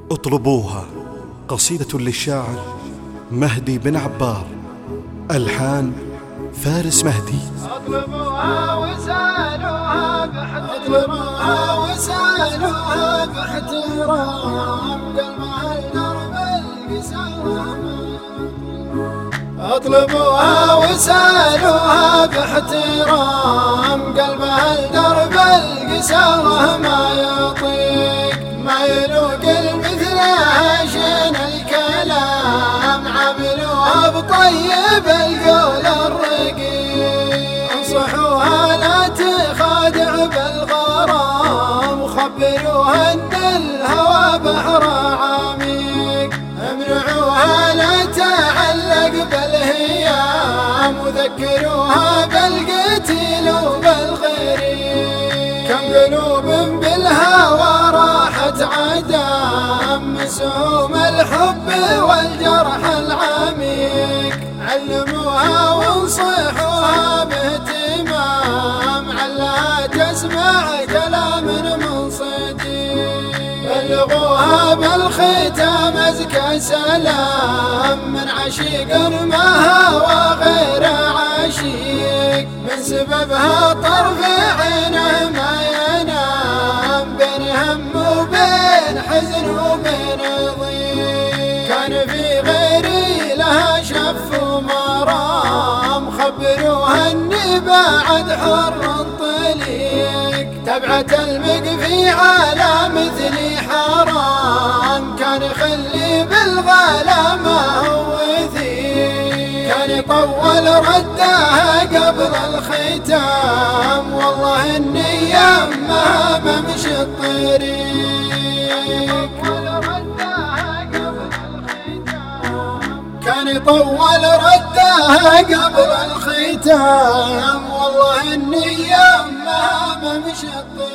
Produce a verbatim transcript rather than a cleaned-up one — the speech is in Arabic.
اطلبوها، قصيدة للشاعر مهدي بن عبار، ألحان فارس مهدي. اطلبوها وسالوها باحترام، اطلبوها وسالوها باحترام، قلبها الدرب القسام. اطلبوها وسالوها باحترام، قلبها الدرب القسامة ما يطيق ما يلوق المثلها شين الكلام، عاملوها بطيب القول الرقيق، انصحوها لا تخادع بالغرام، خبروها ان الهوى بحر عميق، امنعوها لا تعلق بالهيام، وذكروها بالقتيل وبالغريب. كم قلوب بالهوى راحت عدام، مسهم الحب والجرح العميق، علموها وانصحوها باهتمام، علا تسمع كلام من صديق، بلغوها بالختام ازكى سلام، من عشيق ما هوى غير عشيق، من سببها طرف عينه ما ينام، بين هم وبين حزن وبين ضيق، كان في غيري لها شف ومرام، خبروها اني بعد حر طليق، تبعت المقفي على مثلي حرام، كان يخلي بالغلا ما هو ثيق، كان يطول ردها قبل الختام، والله اني يمها بمشي الطريق، كان يطول ردها قبل الختام، والله اني يمها بمشي الطريق.